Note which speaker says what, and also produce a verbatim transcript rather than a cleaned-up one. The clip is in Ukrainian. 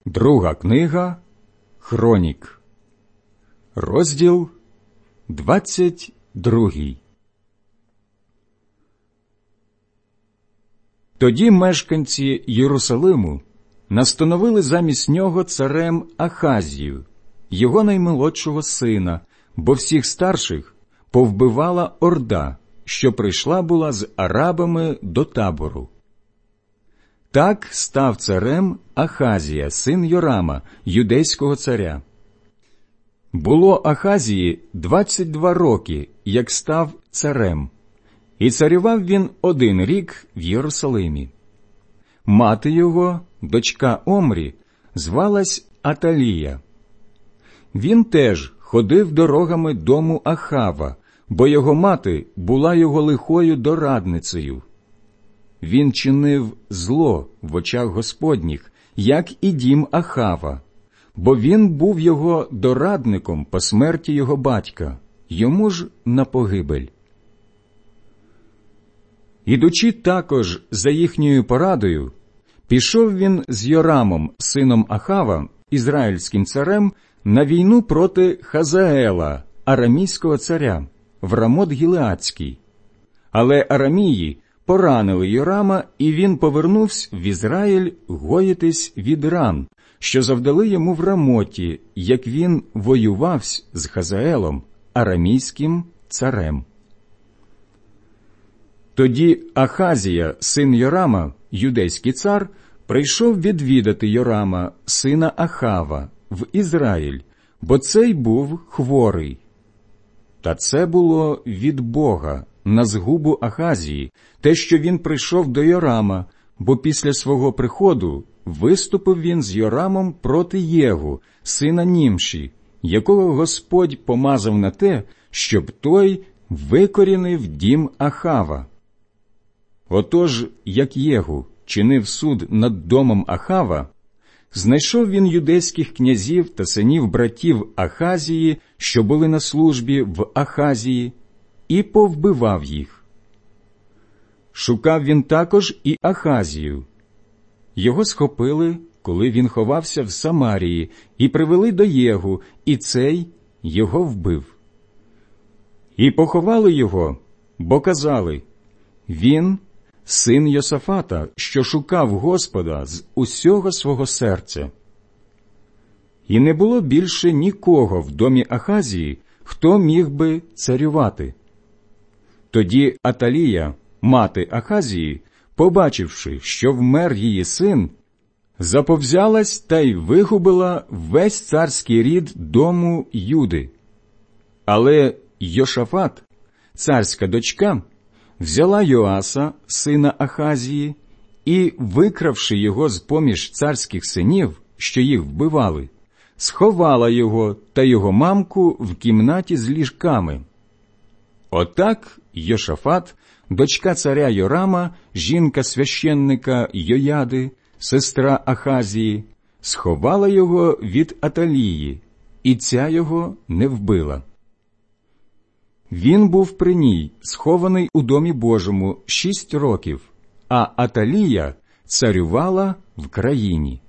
Speaker 1: Друга книга Хронік, розділ двадцять другий. Тоді мешканці Єрусалиму настановили замість нього царем Ахазію, його наймолодшого сина, бо всіх старших повбивала орда, що прийшла була з арабами до табору. Так став царем Ахазія, син Йорама, юдейського царя. Було Ахазії двадцять два роки, як став царем, і царював він один рік в Єрусалимі. Мати його, дочка Омрі, звалась Аталія. Він теж ходив дорогами дому Ахава, бо його мати була його лихою дорадницею. Він чинив зло в очах Господніх, як і дім Ахава, бо він був його дорадником по смерті його батька, йому ж на погибель. Ідучи також за їхньою порадою, пішов він з Йорамом, сином Ахава, ізраїльським царем, на війну проти Хазаела, арамійського царя, в Рамот-Гілеадський. Але арамії поранили Йорама, і він повернувся в Ізраїль гоїтись від ран, що завдали йому в Рамоті, як він воювався з Хазаелом, арамійським царем. Тоді Ахазія, син Йорама, юдейський цар, прийшов відвідати Йорама, сина Ахава, в Ізраїль, бо цей був хворий. Та це було від Бога, на згубу Ахазії, те, що він прийшов до Йорама, бо після свого приходу виступив він з Йорамом проти Єгу, сина Німші, якого Господь помазав на те, щоб той викорінив дім Ахава. Отож, як Єгу чинив суд над домом Ахава, знайшов він юдейських князів та синів братів Ахазії, що були на службі в Ахазії, і повбивав їх. Шукав він також і Ахазію. Його схопили, коли він ховався в Самарії, і привели до Єгу, і цей його вбив. І поховали його, бо казали: він – син Йосафата, що шукав Господа з усього свого серця. І не було більше нікого в домі Ахазії, хто міг би царювати. Тоді Аталія, мати Ахазії, побачивши, що вмер її син, заповзялась та й вигубила весь царський рід дому Юди. Але Йошафат, царська дочка, взяла Йоаса, сина Ахазії, і, викравши його з-поміж царських синів, що їх вбивали, сховала його та його мамку в кімнаті з ліжками. Отак Йошафат, дочка царя Йорама, жінка священника Йояди, сестра Ахазії, сховала його від Аталії, і ця його не вбила. Він був при ній, схований у домі Божому, шість років, а Аталія царювала в країні.